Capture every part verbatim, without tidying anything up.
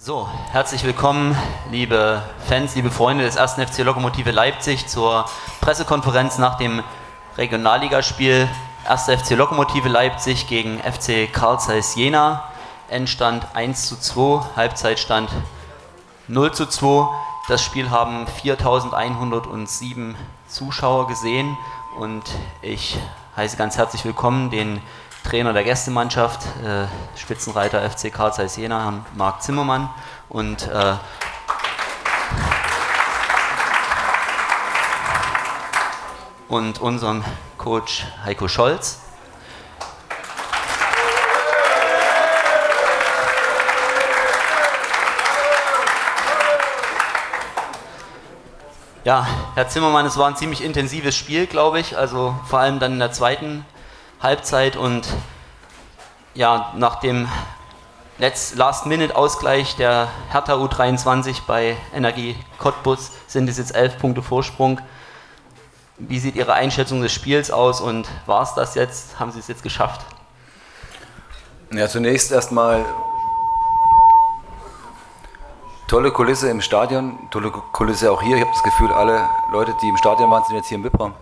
So, herzlich willkommen, liebe Fans, liebe Freunde des ersten F C Lokomotive Leipzig zur Pressekonferenz nach dem Regionalligaspiel erster F C Lokomotive Leipzig gegen F C Carl Zeiss Jena. Endstand eins zu zwei, Halbzeitstand null zu zwei. Das Spiel haben viertausendeinhundertsieben Zuschauer gesehen und ich heiße ganz herzlich willkommen den Trainer der Gästemannschaft, äh, Spitzenreiter F C Carl Zeiss Jena, Herrn Marc Zimmermann, und äh, und unseren Coach Heiko Scholz. Ja, Herr Zimmermann, es war ein ziemlich intensives Spiel, glaube ich, also vor allem dann in der zweiten Halbzeit, und ja, nach dem Last-Minute-Ausgleich der Hertha U dreiundzwanzig bei Energie Cottbus sind es jetzt elf Punkte Vorsprung. Wie sieht Ihre Einschätzung des Spiels aus und war es das jetzt? Haben Sie es jetzt geschafft? Ja, zunächst erstmal tolle Kulisse im Stadion, tolle Kulisse auch hier. Ich habe das Gefühl, alle Leute, die im Stadion waren, sind jetzt hier im V I P-Raum.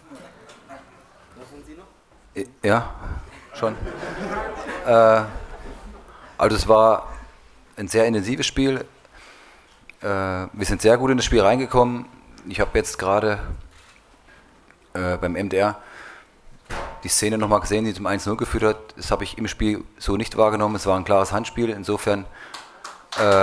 Ja, schon. Äh, also es war ein sehr intensives Spiel. Äh, wir sind sehr gut in das Spiel reingekommen. Ich habe jetzt gerade äh, beim M D R die Szene nochmal gesehen, die zum eins null geführt hat. Das habe ich im Spiel so nicht wahrgenommen. Es war ein klares Handspiel. Insofern äh,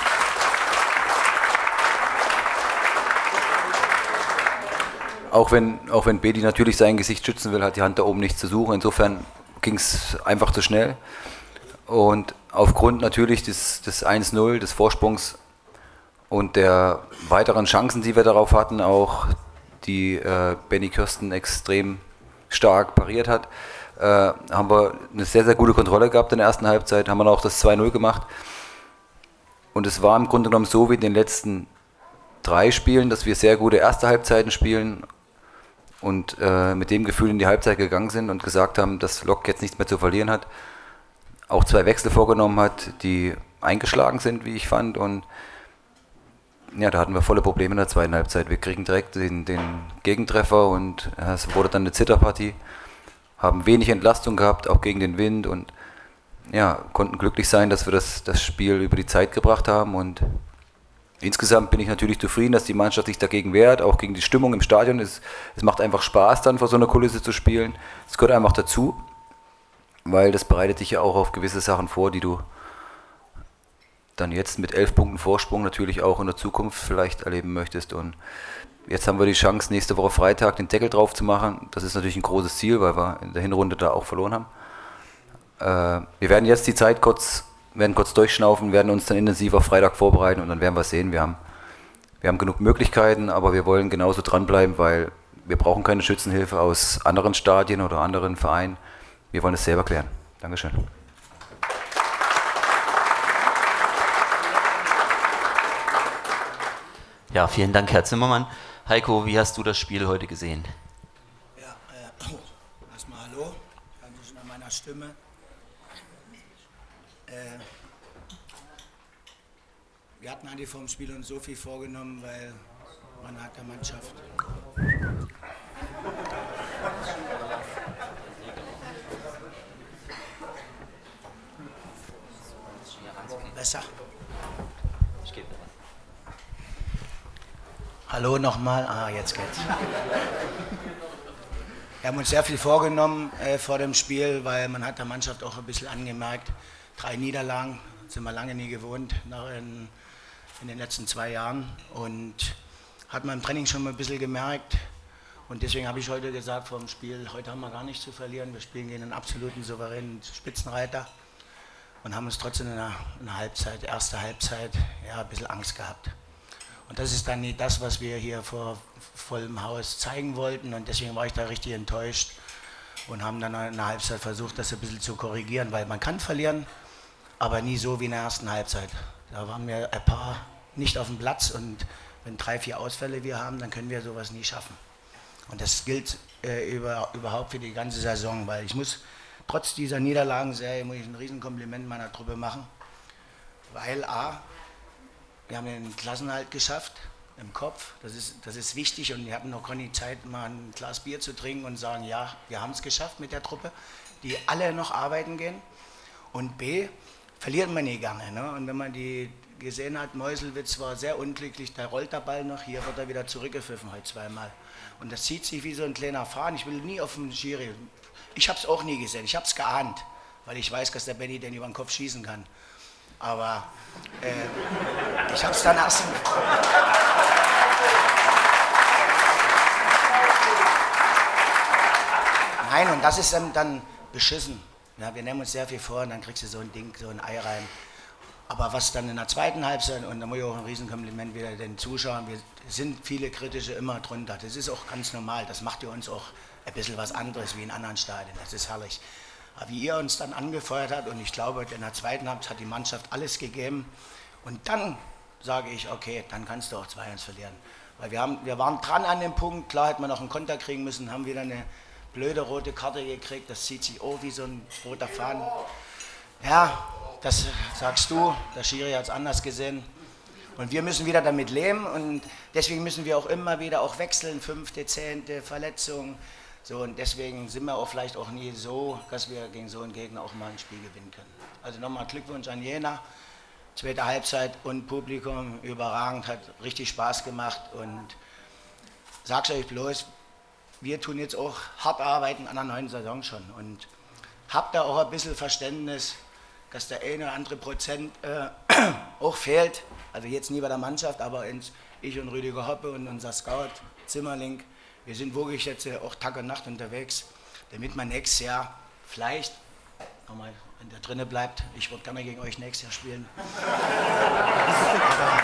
Auch wenn, auch wenn Bedi natürlich sein Gesicht schützen will, hat die Hand da oben nichts zu suchen. Insofern ging es einfach zu schnell. Und aufgrund natürlich des, des eins null, des Vorsprungs und der weiteren Chancen, die wir darauf hatten, auch die äh, Benny Kirsten extrem stark pariert hat, äh, haben wir eine sehr, sehr gute Kontrolle gehabt in der ersten Halbzeit, haben wir auch das zwei null gemacht. Und es war im Grunde genommen so wie in den letzten drei Spielen, dass wir sehr gute erste Halbzeiten spielen und äh, mit dem Gefühl in die Halbzeit gegangen sind und gesagt haben, dass Lok jetzt nichts mehr zu verlieren hat, auch zwei Wechsel vorgenommen hat, die eingeschlagen sind, wie ich fand, und ja, da hatten wir volle Probleme in der zweiten Halbzeit. Wir kriegen direkt den, den Gegentreffer und äh, es wurde dann eine Zitterpartie, haben wenig Entlastung gehabt, auch gegen den Wind, und ja, konnten glücklich sein, dass wir das, das Spiel über die Zeit gebracht haben. Und insgesamt bin ich natürlich zufrieden, dass die Mannschaft sich dagegen wehrt, auch gegen die Stimmung im Stadion. Es, es macht einfach Spaß, dann vor so einer Kulisse zu spielen. Es gehört einfach dazu, weil das bereitet dich ja auch auf gewisse Sachen vor, die du dann jetzt mit elf Punkten Vorsprung natürlich auch in der Zukunft vielleicht erleben möchtest. Und jetzt haben wir die Chance, nächste Woche Freitag den Deckel drauf zu machen. Das ist natürlich ein großes Ziel, weil wir in der Hinrunde da auch verloren haben. Äh, wir werden jetzt die Zeit kurz werden kurz durchschnaufen, werden uns dann intensiv auf Freitag vorbereiten und dann werden wir sehen. Wir haben, wir haben genug Möglichkeiten, aber wir wollen genauso dranbleiben, weil wir brauchen keine Schützenhilfe aus anderen Stadien oder anderen Vereinen. Wir wollen es selber klären. Dankeschön. Ja, vielen Dank, Herr Zimmermann. Heiko, wie hast du das Spiel heute gesehen? Ja, äh, erstmal hallo, danke schön an meiner Stimme. Äh, wir hatten eigentlich vom Spiel uns so viel vorgenommen, weil man hat der Mannschaft besser. Hallo nochmal, ah jetzt geht's. Wir haben uns sehr viel vorgenommen äh, vor dem Spiel, weil man hat der Mannschaft auch ein bisschen angemerkt, drei Niederlagen, sind wir lange nie gewohnt in, in den letzten zwei Jahren, und hat man im Training schon mal ein bisschen gemerkt, und deswegen habe ich heute gesagt vor dem Spiel, heute haben wir gar nichts zu verlieren, wir spielen gegen einen absoluten souveränen Spitzenreiter und haben uns trotzdem in der, in der Halbzeit, erste Halbzeit, ja, ein bisschen Angst gehabt. Und das ist dann nicht das, was wir hier vor vollem Haus zeigen wollten, und deswegen war ich da richtig enttäuscht und haben dann in der Halbzeit versucht, das ein bisschen zu korrigieren, weil man kann verlieren, aber nie so wie in der ersten Halbzeit. Da waren wir ein paar nicht auf dem Platz, und wenn drei, vier Ausfälle wir haben, dann können wir sowas nie schaffen. Und das gilt äh, über, überhaupt für die ganze Saison, weil ich muss trotz dieser Niederlagenserie muss ich ein Riesenkompliment meiner Truppe machen. weil A, wir haben den Klassenerhalt geschafft im Kopf, das ist, das ist wichtig und wir hatten noch keine Zeit, mal ein Glas Bier zu trinken und sagen, ja, wir haben es geschafft mit der Truppe, die alle noch arbeiten gehen. Und B, verliert man nie gerne. Ne? Und wenn man die gesehen hat, Meuselwitz war sehr unglücklich, da rollt der Ball noch, hier wird er wieder zurückgepfiffen, heute zweimal. Und das zieht sich wie so ein kleiner Faden, ich will nie auf den Schiri. Ich habe es auch nie gesehen, ich habe es geahnt, weil ich weiß, dass der Benny den über den Kopf schießen kann. Aber äh, ich habe es dann erst... Nein, und das ist dann, dann beschissen. Ja, wir nehmen uns sehr viel vor und dann kriegst du so ein Ding, so ein Ei rein. Aber was dann in der zweiten Halbzeit, und da muss ich auch ein Riesenkompliment wieder den Zuschauern, wir sind viele Kritische immer drunter. Das ist auch ganz normal, das macht ja uns auch ein bisschen was anderes wie in anderen Stadien, das ist herrlich. Aber wie ihr uns dann angefeuert habt, und ich glaube, in der zweiten Halbzeit hat die Mannschaft alles gegeben. Und dann sage ich, okay, dann kannst du auch zwei eins verlieren. Weil wir, haben, wir waren dran an dem Punkt, klar hätten wir noch einen Konter kriegen müssen, haben wieder eine blöde rote Karte gekriegt, das zieht sich auch wie so ein roter Faden. Ja, das sagst du, der Schiri hat es anders gesehen. Und wir müssen wieder damit leben und deswegen müssen wir auch immer wieder auch wechseln, fünfte, zehnte, Verletzungen. So, und deswegen sind wir auch vielleicht auch nie so, dass wir gegen so einen Gegner auch mal ein Spiel gewinnen können. Also nochmal Glückwunsch an Jena. Zweite Halbzeit und Publikum überragend, hat richtig Spaß gemacht. Und sag's euch bloß, wir tun jetzt auch hart arbeiten an der neuen Saison schon. Und habt da auch ein bisschen Verständnis, dass der eine oder andere Prozent äh, auch fehlt. Also jetzt nie bei der Mannschaft, aber ins, ich und Rüdiger Hoppe und unser Scout Zimmerling. Wir sind wirklich jetzt auch Tag und Nacht unterwegs, damit man nächstes Jahr vielleicht, nochmal, wenn der drinne bleibt, ich würde gerne gegen euch nächstes Jahr spielen. Aber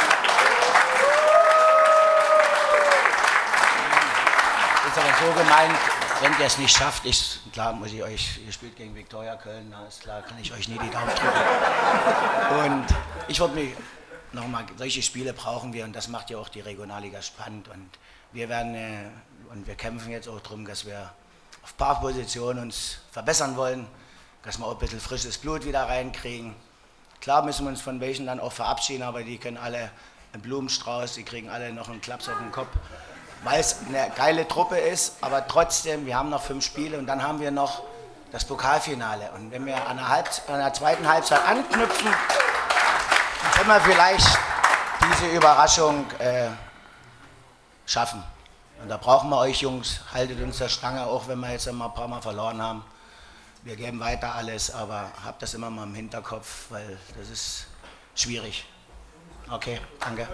ist aber so gemeint, wenn ihr es nicht schafft, ich, klar muss ich euch, ihr spielt gegen Viktoria Köln, da ist klar, kann ich euch nie die Daumen drücken. Und ich würde mich nochmal, solche Spiele brauchen wir und das macht ja auch die Regionalliga spannend. Und wir werden äh, und wir kämpfen jetzt auch darum, dass wir auf ein paar Positionen uns verbessern wollen, dass wir auch ein bisschen frisches Blut wieder reinkriegen. Klar müssen wir uns von welchen dann auch verabschieden, aber die können alle einen Blumenstrauß, die kriegen alle noch einen Klaps auf den Kopf, weil es eine geile Truppe ist, aber trotzdem, wir haben noch fünf Spiele und dann haben wir noch das Pokalfinale. Und wenn wir an der, Halb an der zweiten Halbzeit anknüpfen, dann können wir vielleicht diese Überraschung äh, schaffen. Und da brauchen wir euch Jungs, haltet uns der Stange, auch wenn wir jetzt immer ein paar Mal verloren haben. Wir geben weiter alles, aber habt das immer mal im Hinterkopf, weil das ist schwierig. Okay, danke.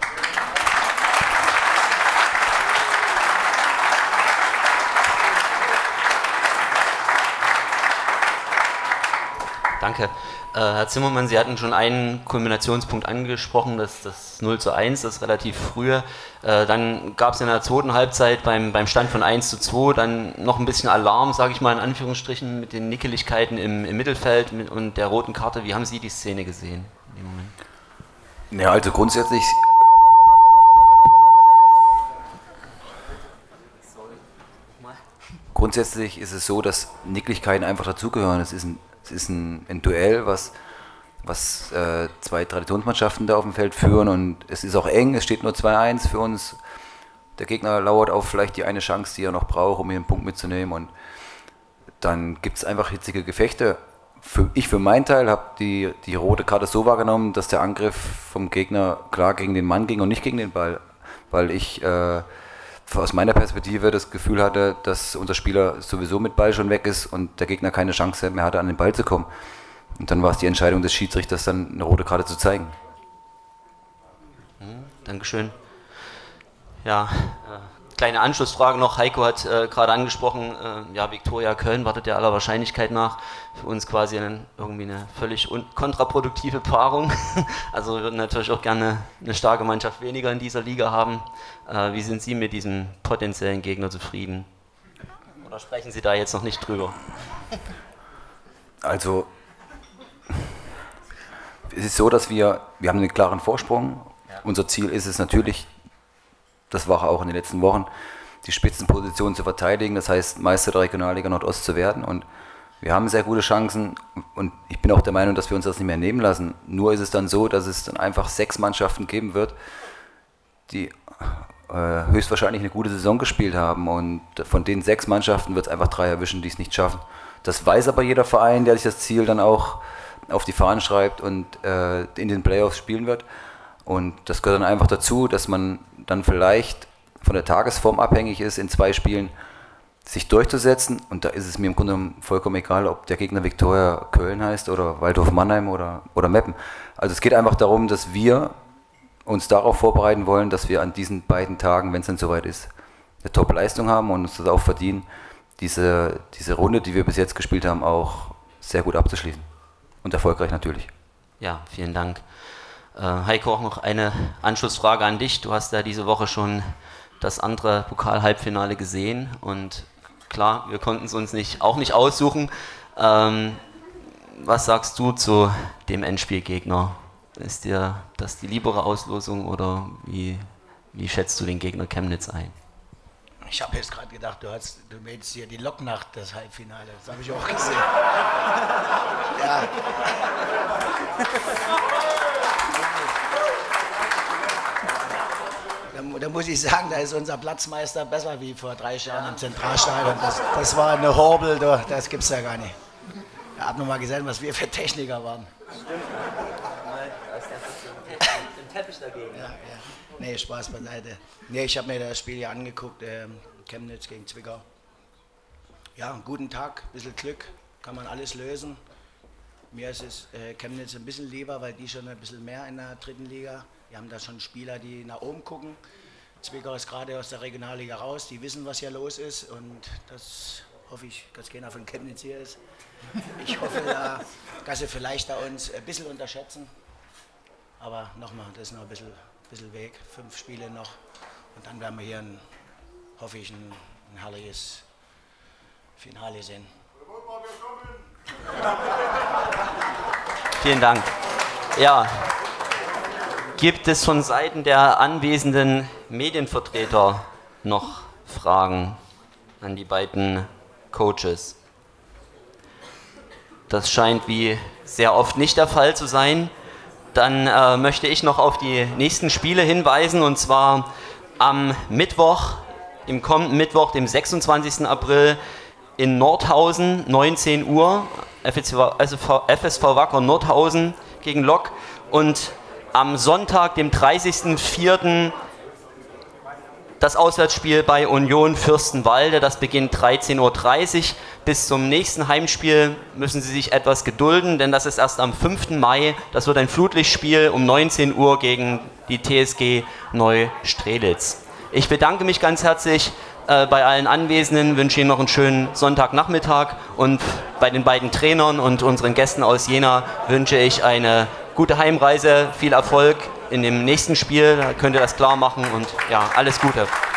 Danke. Äh, Herr Zimmermann, Sie hatten schon einen Kulminationspunkt angesprochen, das, das null zu eins, das relativ frühe. Äh, dann gab es in der zweiten Halbzeit beim, beim Stand von eins zu zwei dann noch ein bisschen Alarm, sage ich mal in Anführungsstrichen, mit den Nickeligkeiten im, im Mittelfeld mit, und der roten Karte. Wie haben Sie die Szene gesehen in dem Moment? Ja, also grundsätzlich... Grundsätzlich ist es so, dass Nicklichkeiten einfach dazugehören. Es ist ein Es ist ein, ein Duell, was, was äh, zwei Traditionsmannschaften da auf dem Feld führen und es ist auch eng, es steht nur zwei eins für uns. Der Gegner lauert auf vielleicht die eine Chance, die er noch braucht, um hier einen Punkt mitzunehmen und dann gibt es einfach hitzige Gefechte. Für, ich für meinen Teil habe die, die rote Karte so wahrgenommen, dass der Angriff vom Gegner klar gegen den Mann ging und nicht gegen den Ball, weil ich äh, aus meiner Perspektive das Gefühl hatte, dass unser Spieler sowieso mit Ball schon weg ist und der Gegner keine Chance mehr hatte, an den Ball zu kommen. Und dann war es die Entscheidung des Schiedsrichters, dann eine rote Karte zu zeigen. Mhm, Dankeschön. Ja, äh, kleine Anschlussfrage noch. Heiko hat äh, gerade angesprochen, äh, ja, Viktoria Köln wartet ja aller Wahrscheinlichkeit nach für uns quasi einen, irgendwie eine völlig kontraproduktive Paarung. Also wir würden natürlich auch gerne eine starke Mannschaft weniger in dieser Liga haben. Äh, wie sind Sie mit diesem potenziellen Gegner zufrieden? Oder sprechen Sie da jetzt noch nicht drüber? Also es ist so, dass wir, wir haben einen klaren Vorsprung. Ja. Unser Ziel ist es natürlich, das war auch in den letzten Wochen, die Spitzenposition zu verteidigen, das heißt Meister der Regionalliga Nordost zu werden und Wir haben sehr gute Chancen und ich bin auch der Meinung, dass wir uns das nicht mehr nehmen lassen. Nur ist es dann so, dass es dann einfach sechs Mannschaften geben wird, die äh, höchstwahrscheinlich eine gute Saison gespielt haben und von den sechs Mannschaften wird es einfach drei erwischen, die es nicht schaffen. Das weiß aber jeder Verein, der sich das Ziel dann auch auf die Fahnen schreibt und äh, in den Playoffs spielen wird. Und das gehört dann einfach dazu, dass man dann vielleicht von der Tagesform abhängig ist, in zwei Spielen sich durchzusetzen. Und da ist es mir im Grunde vollkommen egal, ob der Gegner Viktoria Köln heißt oder Waldhof Mannheim oder, oder Meppen. Also es geht einfach darum, dass wir uns darauf vorbereiten wollen, dass wir an diesen beiden Tagen, wenn es dann soweit ist, eine Top-Leistung haben und uns das auch verdienen, diese, diese Runde, die wir bis jetzt gespielt haben, auch sehr gut abzuschließen. Und erfolgreich natürlich. Ja, vielen Dank. Äh, Heiko, auch noch eine Anschlussfrage an dich. Du hast ja diese Woche schon das andere Pokal-Halbfinale gesehen und klar, wir konnten es uns nicht, auch nicht aussuchen. Ähm, was sagst du zu dem Endspielgegner? Ist dir das die liebere Auslosung oder wie, wie schätzt du den Gegner Chemnitz ein? Ich habe jetzt gerade gedacht, du, hast, du meinst hier die Loknacht, das Halbfinale. Das habe ich auch gesehen. Ja. Da, da muss ich sagen, da ist unser Platzmeister besser wie vor drei Jahren im Zentralstadion. Das, das war eine Horbel, das gibt es ja gar nicht. Ich habe noch mal gesehen, was wir für Techniker waren. Teppich dagegen. Ja, ja. Nee, Spaß beiseite. Nee, ich habe mir das Spiel ja angeguckt, äh, Chemnitz gegen Zwickau. Ja, einen guten Tag, ein bisschen Glück, kann man alles lösen. Mir ist es äh, Chemnitz ein bisschen lieber, weil die schon ein bisschen mehr in der dritten Liga. Wir haben da schon Spieler, die nach oben gucken. Zwickau ist gerade aus der Regionalliga raus, die wissen, was hier los ist und das hoffe ich, dass keiner von Chemnitz hier ist. Ich hoffe, da, dass sie vielleicht da uns ein bisschen unterschätzen. Aber nochmal, das ist noch ein bisschen, bisschen Weg, fünf Spiele noch und dann werden wir hier, ein, hoffe ich, ein, ein herrliches Finale sehen. Vielen Dank. Ja, gibt es von Seiten der anwesenden Medienvertreter noch Fragen an die beiden Coaches? Das scheint wie sehr oft nicht der Fall zu sein. Dann äh, möchte ich noch auf die nächsten Spiele hinweisen und zwar am Mittwoch, im kommenden Mittwoch, dem sechsundzwanzigsten April in Nordhausen, neunzehn Uhr, F S V Wacker Nordhausen gegen Lok und am Sonntag, dem dreißigsten vierten das Auswärtsspiel bei Union Fürstenwalde, das beginnt dreizehn Uhr dreißig. Bis zum nächsten Heimspiel müssen Sie sich etwas gedulden, denn das ist erst am fünften Mai. Das wird ein Flutlichtspiel um neunzehn Uhr gegen die T S G Neustrelitz. Ich bedanke mich ganz herzlich äh, bei allen Anwesenden, wünsche Ihnen noch einen schönen Sonntagnachmittag und bei den beiden Trainern und unseren Gästen aus Jena wünsche ich eine gute Heimreise, viel Erfolg in dem nächsten Spiel, da könnt ihr das klar machen und ja, alles Gute.